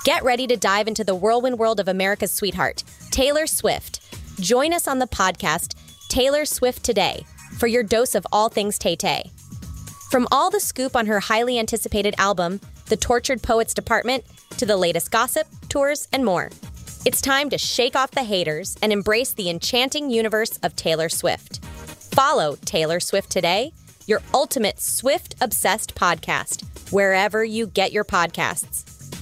Get ready to dive into the whirlwind world of America's sweetheart, Taylor Swift. Join us on the podcast, Taylor Swift Today, for your dose of all things Tay-Tay. From all the scoop on her highly anticipated album, The Tortured Poets Department, to the latest gossip, tours, and more. It's time to shake off the haters and embrace the enchanting universe of Taylor Swift. Follow Taylor Swift Today, your ultimate Swift-obsessed podcast, wherever you get your podcasts.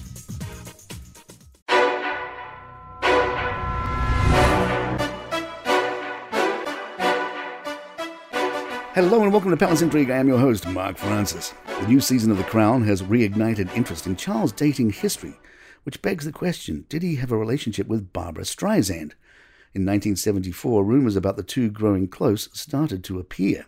Hello and welcome to Palace Intrigue. I am your host, Mark Francis. The new season of The Crown has reignited interest in Charles' dating history, which begs the question, did he have a relationship with Barbra Streisand? In 1974, rumours about the two growing close started to appear.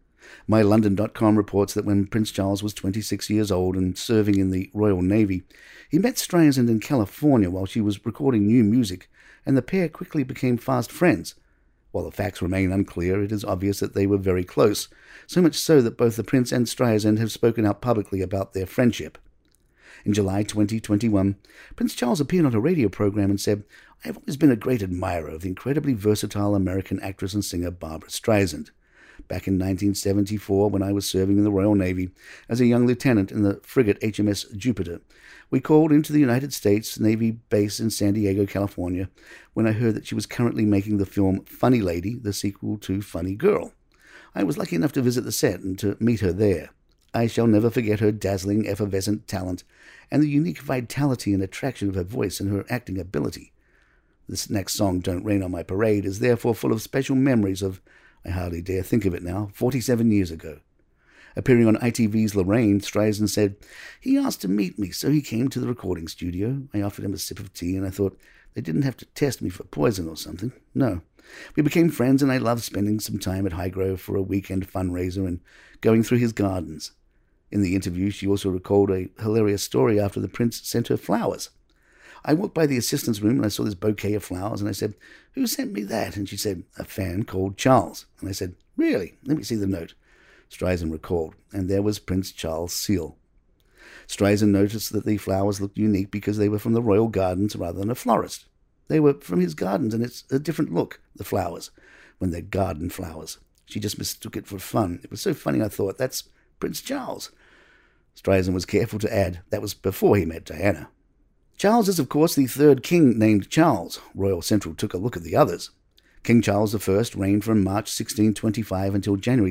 MyLondon.com reports that when Prince Charles was 26 years old and serving in the Royal Navy, he met Streisand in California while she was recording new music, and the pair quickly became fast friends. While the facts remain unclear, it is obvious that they were very close, so much so that both the Prince and Streisand have spoken out publicly about their friendship. In July 2021, Prince Charles appeared on a radio program and said, "I have always been a great admirer of the incredibly versatile American actress and singer Barbra Streisand. Back in 1974, when I was serving in the Royal Navy as a young lieutenant in the frigate HMS Jupiter, we called into the United States Navy base in San Diego, California, when I heard that she was currently making the film Funny Lady, the sequel to Funny Girl. I was lucky enough to visit the set and to meet her there. I shall never forget her dazzling, effervescent talent and the unique vitality and attraction of her voice and her acting ability. This next song, Don't Rain on My Parade, is therefore full of special memories of, I hardly dare think of it now, 47 years ago. Appearing on ITV's Lorraine, Streisand said, "He asked to meet me, so he came to the recording studio. I offered him a sip of tea, and I thought they didn't have to test me for poison or something. No. We became friends, and I loved spending some time at Highgrove for a weekend fundraiser and going through his gardens." In the interview, she also recalled a hilarious story after the prince sent her flowers. "I walked by the assistant's room and I saw this bouquet of flowers, and I said, 'Who sent me that?' And she said, 'A fan called Charles.' And I said, 'Really? Let me see the note.'" Streisand recalled, and there was Prince Charles' seal. Streisand noticed that the flowers looked unique because they were from the royal gardens rather than a florist. They were from his gardens, and it's a different look, the flowers, when they're garden flowers. She just mistook it for fun. It was so funny, I thought, that's Prince Charles. Streisand was careful to add that was before he met Diana. Charles is, of course, the third king named Charles. Royal Central took a look at the others. King Charles I reigned from March 1625 until January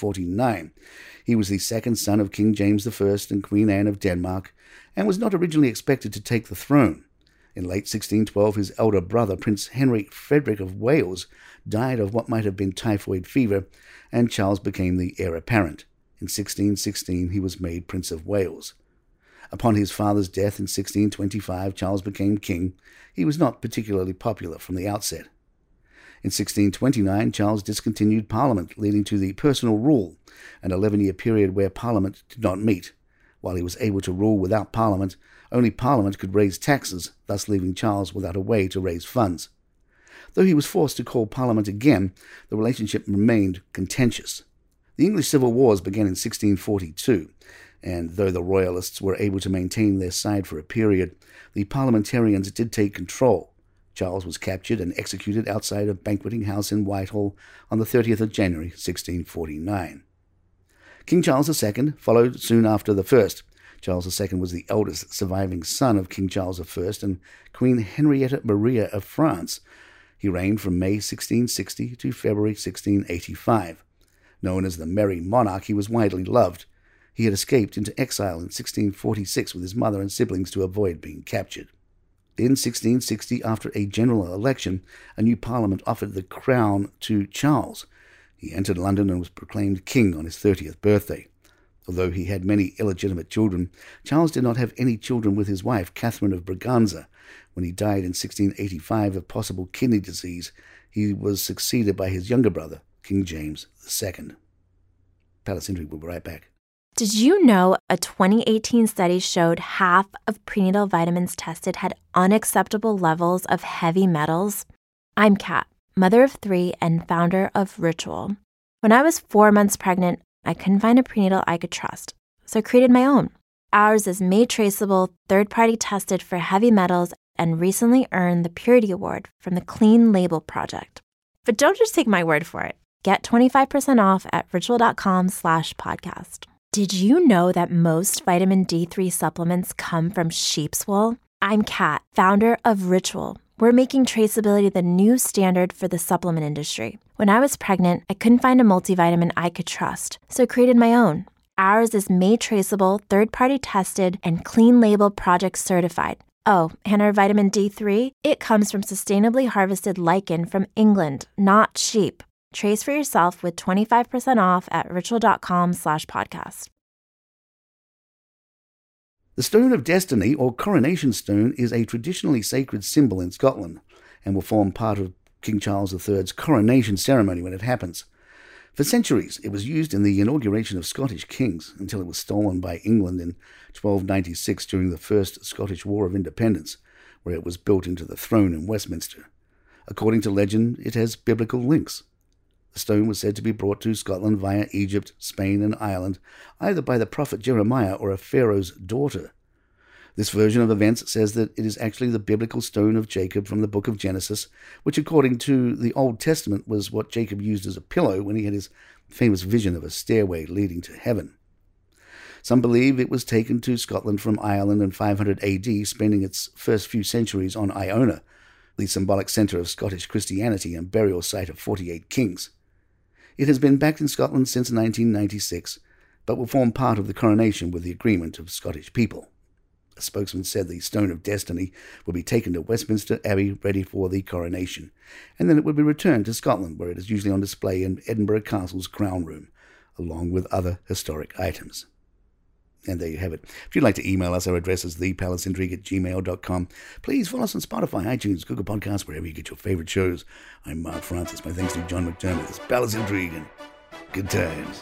1649. He was the second son of King James I and Queen Anne of Denmark, and was not originally expected to take the throne. In late 1612, his elder brother, Prince Henry Frederick of Wales, died of what might have been typhoid fever, and Charles became the heir apparent. In 1616, he was made Prince of Wales. Upon his father's death in 1625, Charles became king. He was not particularly popular from the outset. In 1629, Charles discontinued Parliament, leading to the personal rule, an 11-year period where Parliament did not meet. While he was able to rule without Parliament, only Parliament could raise taxes, thus leaving Charles without a way to raise funds. Though he was forced to call Parliament again, the relationship remained contentious. The English Civil Wars began in 1642, and though the Royalists were able to maintain their side for a period, the parliamentarians did take control. Charles was captured and executed outside a banqueting house in Whitehall on the 30th of January, 1649. King Charles II followed soon after the first. Charles II was the eldest surviving son of King Charles I and Queen Henrietta Maria of France. He reigned from May 1660 to February 1685. Known as the Merry Monarch, he was widely loved. He had escaped into exile in 1646 with his mother and siblings to avoid being captured. In 1660, after a general election, a new parliament offered the crown to Charles. He entered London and was proclaimed king on his 30th birthday. Although he had many illegitimate children, Charles did not have any children with his wife, Catherine of Braganza. When he died in 1685 of possible kidney disease, he was succeeded by his younger brother, King James II. Palace Intrigue will be right back. Did you know a 2018 study showed half of prenatal vitamins tested had unacceptable levels of heavy metals? I'm Kat, mother of 3 and founder of Ritual. When I was 4 months pregnant, I couldn't find a prenatal I could trust, so I created my own. Ours is made traceable, third-party tested for heavy metals, and recently earned the Purity Award from the Clean Label Project. But don't just take my word for it. Get 25% off at ritual.com/podcast. Did you know that most vitamin D3 supplements come from sheep's wool? I'm Kat, founder of Ritual. We're making traceability the new standard for the supplement industry. When I was pregnant, I couldn't find a multivitamin I could trust, so I created my own. Ours is made traceable, third-party tested, and Clean Label Project certified. Oh, and our vitamin D3? It comes from sustainably harvested lichen from England, not sheep. Trace for yourself with 25% off at ritual.com/podcast. The Stone of Destiny, or Coronation Stone, is a traditionally sacred symbol in Scotland and will form part of King Charles III's coronation ceremony when it happens. For centuries, it was used in the inauguration of Scottish kings until it was stolen by England in 1296 during the First Scottish War of Independence, where it was built into the throne in Westminster. According to legend, it has biblical links. The stone was said to be brought to Scotland via Egypt, Spain, and Ireland, either by the prophet Jeremiah or a pharaoh's daughter. This version of events says that it is actually the biblical stone of Jacob from the book of Genesis, which according to the Old Testament was what Jacob used as a pillow when he had his famous vision of a stairway leading to heaven. Some believe it was taken to Scotland from Ireland in 500 AD, spending its first few centuries on Iona, the symbolic centre of Scottish Christianity and burial site of 48 kings. It has been back in Scotland since 1996, but will form part of the coronation with the agreement of Scottish people. A spokesman said the Stone of Destiny will be taken to Westminster Abbey ready for the coronation, and then it will be returned to Scotland, where it is usually on display in Edinburgh Castle's Crown Room, along with other historic items. And there you have it. If you'd like to email us, our address is thepalaceintrigue@gmail.com. Please follow us on Spotify, iTunes, Google Podcasts, wherever you get your favorite shows. I'm Mark Francis. My thanks to John McDermott. This is Palace Intrigue, and good times.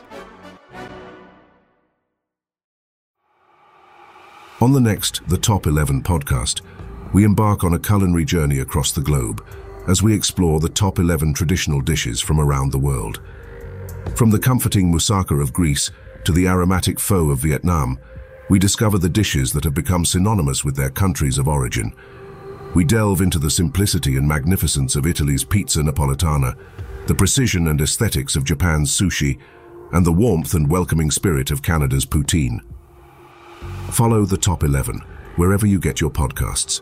On the next The Top 11 podcast, we embark on a culinary journey across the globe as we explore the top 11 traditional dishes from around the world. From the comforting moussaka of Greece to the aromatic pho of Vietnam, we discover the dishes that have become synonymous with their countries of origin. We delve into the simplicity and magnificence of Italy's pizza napolitana, the precision and aesthetics of Japan's sushi, and the warmth and welcoming spirit of Canada's poutine. Follow The Top 11 wherever you get your podcasts.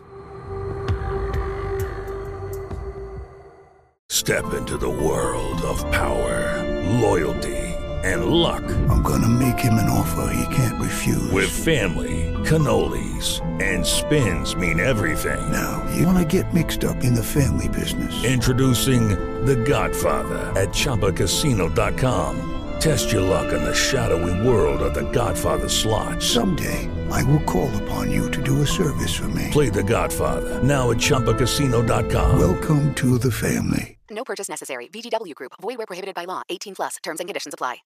Step into the world of power, loyalty, and luck. I'm gonna make him an offer he can't refuse. With family, cannolis, and spins mean everything. Now, you wanna get mixed up in the family business. Introducing The Godfather at ChumbaCasino.com. Test your luck in the shadowy world of The Godfather slot. Someday, I will call upon you to do a service for me. Play The Godfather now at ChumbaCasino.com. Welcome to the family. No purchase necessary. VGW Group. Void where prohibited by law. 18+. Terms and conditions apply.